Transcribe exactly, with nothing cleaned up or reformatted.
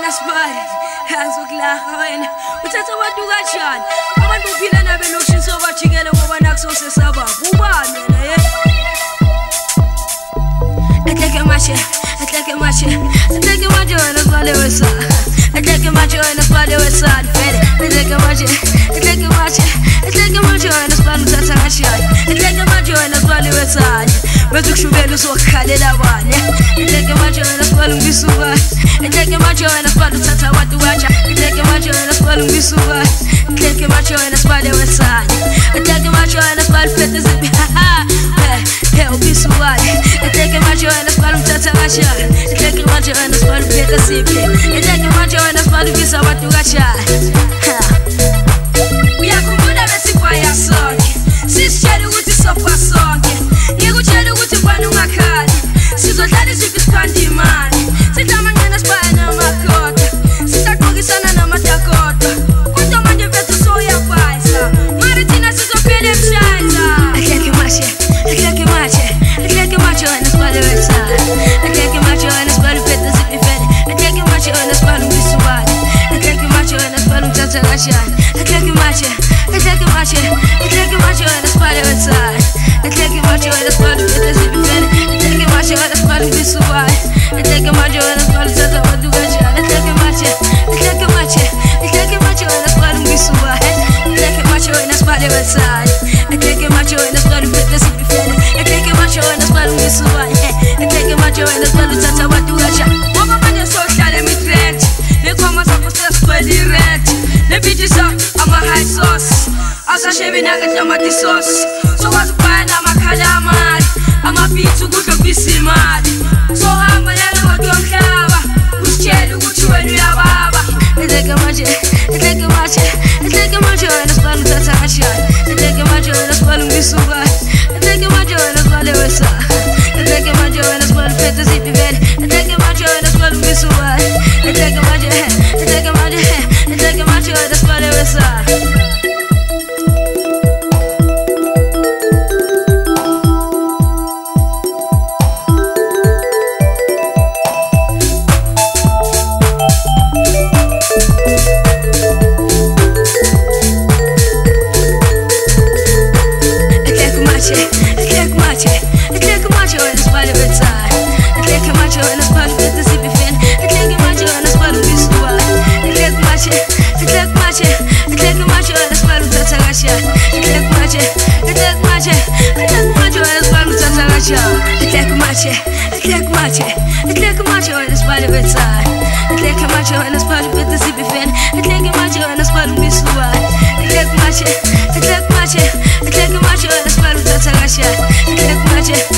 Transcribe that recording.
nasibali azokulaha wena uthatha abantu kanjani abantu uphila nabelokishini sobajikele ngoba nakusosesaba ubani wena ye Atleke mache atleke mache atleke mache wena sibale wesa atleke mache wena sibale wesa fere atleke mache atleke mache atleke mache wena sibale uthatha kanjani atleke mache wena sibale wesa bezukushubela uzokhalela abanye atleke mache wena sibale ngisuka atleke mache wena sibale uthatha abantu kanjani atleke mache wena sibale ngisuka atleke mache wena sibale wesa atleke mache wena sibale fete zibi Hey, ubisuka atleke mache wena sibale uthatha kanjani atleke mache wena sibale fete zibi atleke mache wena sibale ubisa abantu kanjani uyakhumbula besifaya sonke sisitshela ukuthi sofa sonke ngikutshela ukuthi bani ungakhali sizodlala iziphi sikhanda imali sidla amancane sibaya namakhoda sisaqokisana namatakota kodwa manje mfethu soyafayisa mari thina sizophela emshayisa atleke mache atleke mache atleke mache wena sibale wetha atleke mache wena sibale fete zipi fete atleke mache wena sibale ngisuwani atleke mache wena sibale uthatha kanjani atleke mache atleke mache atleke mache wena sibale wetha atleke mache wena sibale fete zipi fete atleke mache wena sibale ngisuwani atleke mache wena sibale uthatha abantu kanjani atleke mache atleke mache atleke mache wena sibale ngisuwani atleke mache wena sibale wetha atleke mache wena sibale fete zipi fete atleke mache wena sibale ngisuwani atleke mache wena sibale uthatha abantu kanjani ngoba manje sohlala emitrend lekhoma zakho sesigcwele irent lebitisa ama-high sauce asashebi nangetamati sauce sokwazi ukubhaya namakhala amali amabhithi ukudla kubisa imali sohamba nanomoto yomhlaba usitshela ukuthi wena uyababa atleke mache atleke mache atleke mache wena sibale uthatha kanjani atleke mache wena sibale ngisuka atleke mache wena sibale wesa atleke mache wena sibale fete zipi vele atleke mache wena sibale ngisuka atleke mache atleke mache atleke mache wena sibale wesa Atleke mache, atleke mache, atleke mache wena sibale wetha atleke mache wena sibale fete zipi fete atleke mache wena sibale ngisuka atleke mache, atleke mache, atleke mache wena sibale uthatha kanjani atleke mache